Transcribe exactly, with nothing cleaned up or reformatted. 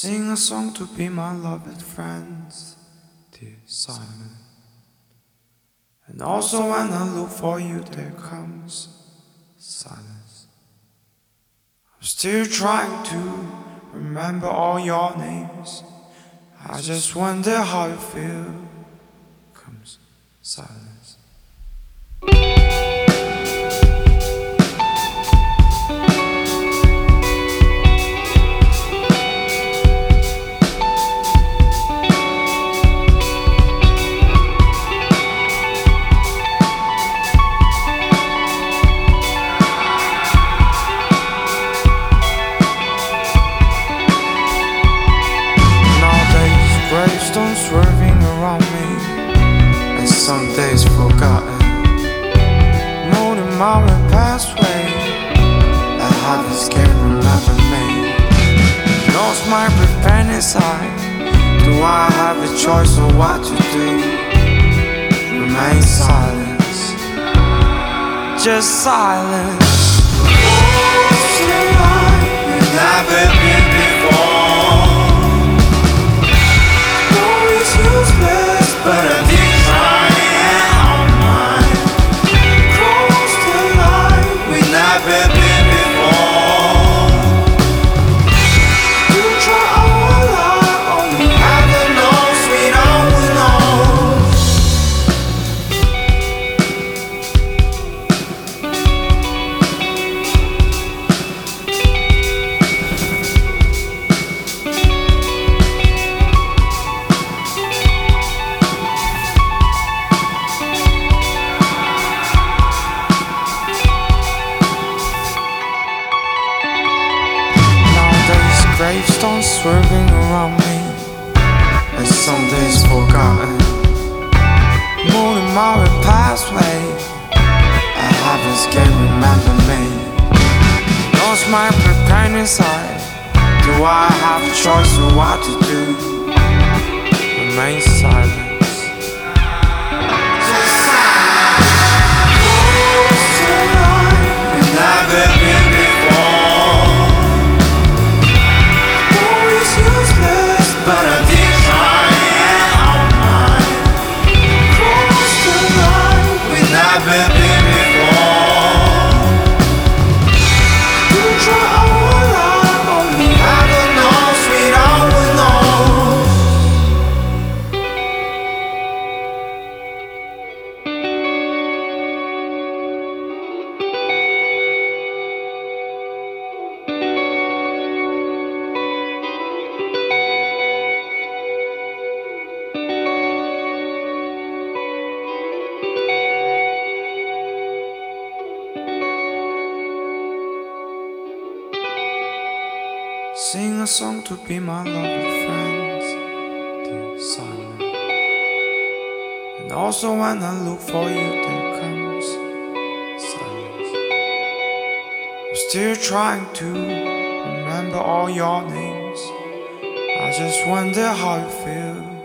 Sing a song to be my loved friends, dear silence. And also when I look for you, there comes silence. I'm still trying to remember all your names. I just wonder how you feel. Comes silence. Gravestones swerving around me, and some days forgotten. Molding my pathway, that habits can't remember me. Lost my breath inside. Do I have a choice of what to do? Remain silence, just silence. You've never been before. But I did try and all mine. Close to life, we never been before. You try all I only heaven knows, we don't Gravestones swerving around me, and some days forgotten. Moving my pathway, and heavens can't remember me. Lost my prepared inside. Do I have a choice of what to do? Remain silent. Just silence. Close to life, we've never been before. But I did try and all mine. Close to life, we never been before. You try all I only heaven knows, we don't know. Sing a song to be my loved friends, dear silence. And also when I look for you, there comes silence. I'm still trying to remember all your names. I just wonder how you feel.